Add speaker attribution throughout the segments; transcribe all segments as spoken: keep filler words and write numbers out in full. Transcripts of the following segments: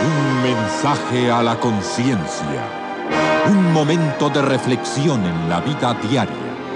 Speaker 1: Un mensaje a la conciencia. Un momento de reflexión en la vida diaria.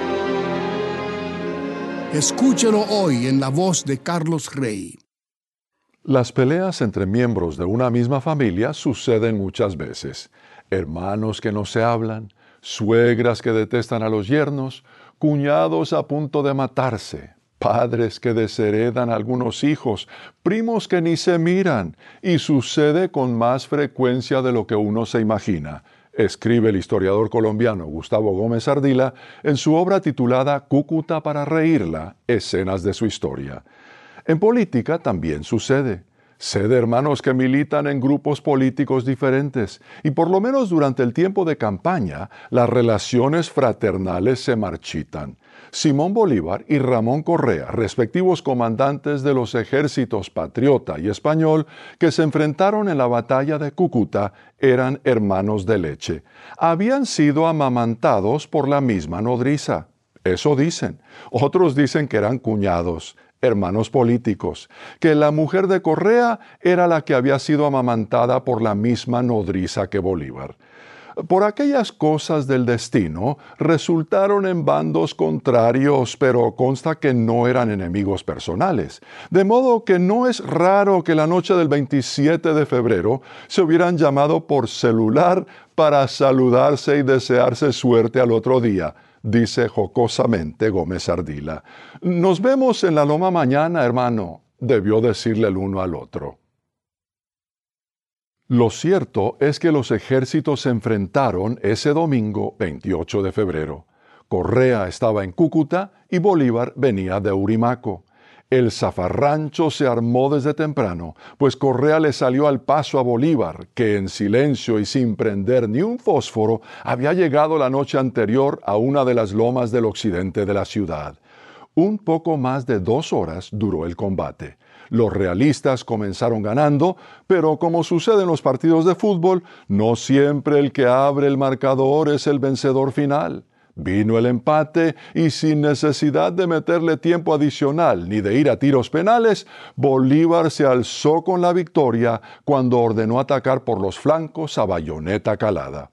Speaker 2: Escúchelo hoy en la voz de Carlos Rey.
Speaker 3: Las peleas entre miembros de una misma familia suceden muchas veces. Hermanos que no se hablan, suegras que detestan a los yernos, cuñados a punto de matarse, padres que desheredan a algunos hijos, primos que ni se miran, y sucede con más frecuencia de lo que uno se imagina, escribe el historiador colombiano Gustavo Gómez Ardila en su obra titulada Cúcuta para reírla, escenas de su historia. En política también sucede. Sé de hermanos que militan en grupos políticos diferentes y por lo menos durante el tiempo de campaña las relaciones fraternales se marchitan. Simón Bolívar y Ramón Correa, respectivos comandantes de los ejércitos patriota y español que se enfrentaron en la batalla de Cúcuta, eran hermanos de leche. Habían sido amamantados por la misma nodriza. Eso dicen. Otros dicen que eran cuñados, hermanos políticos, que la mujer de Correa era la que había sido amamantada por la misma nodriza que Bolívar. Por aquellas cosas del destino, resultaron en bandos contrarios, pero consta que no eran enemigos personales. De modo que no es raro que la noche del veintisiete de febrero se hubieran llamado por celular para saludarse y desearse suerte al otro día, dice jocosamente Gómez Ardila. Nos vemos en la loma mañana, hermano, debió decirle el uno al otro. Lo cierto es que los ejércitos se enfrentaron ese domingo veintiocho de febrero. Correa estaba en Cúcuta y Bolívar venía de Urimaco. El zafarrancho se armó desde temprano, pues Correa le salió al paso a Bolívar, que en silencio y sin prender ni un fósforo había llegado la noche anterior a una de las lomas del occidente de la ciudad. Un poco más de dos horas duró el combate. Los realistas comenzaron ganando, pero como sucede en los partidos de fútbol, no siempre el que abre el marcador es el vencedor final. Vino el empate y sin necesidad de meterle tiempo adicional ni de ir a tiros penales, Bolívar se alzó con la victoria cuando ordenó atacar por los flancos a bayoneta calada.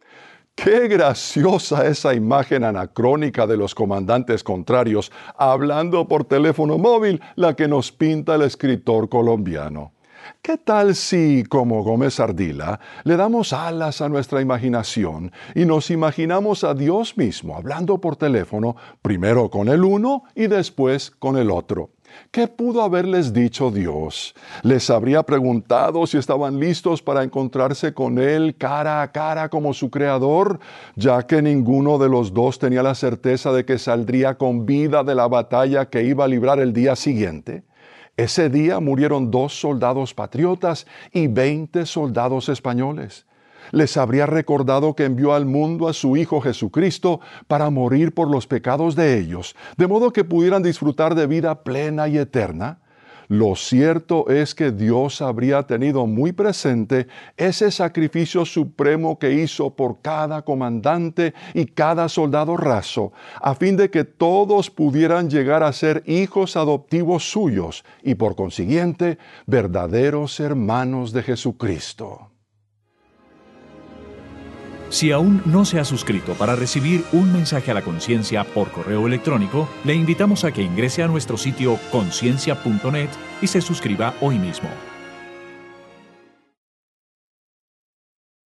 Speaker 3: ¡Qué graciosa esa imagen anacrónica de los comandantes contrarios hablando por teléfono móvil, la que nos pinta el escritor colombiano! ¿Qué tal si, como Gómez Ardila, le damos alas a nuestra imaginación y nos imaginamos a Dios mismo hablando por teléfono, primero con el uno y después con el otro? ¿Qué pudo haberles dicho Dios? ¿Les habría preguntado si estaban listos para encontrarse con Él cara a cara como su Creador, ya que ninguno de los dos tenía la certeza de que saldría con vida de la batalla que iba a librar el día siguiente? Ese día murieron dos soldados patriotas y veinte soldados españoles. Les habría recordado que envió al mundo a su Hijo Jesucristo para morir por los pecados de ellos, de modo que pudieran disfrutar de vida plena y eterna. Lo cierto es que Dios habría tenido muy presente ese sacrificio supremo que hizo por cada comandante y cada soldado raso, a fin de que todos pudieran llegar a ser hijos adoptivos suyos y, por consiguiente, verdaderos hermanos de Jesucristo.
Speaker 4: Si aún no se ha suscrito para recibir un mensaje a la conciencia por correo electrónico, le invitamos a que ingrese a nuestro sitio conciencia punto net y se suscriba hoy mismo.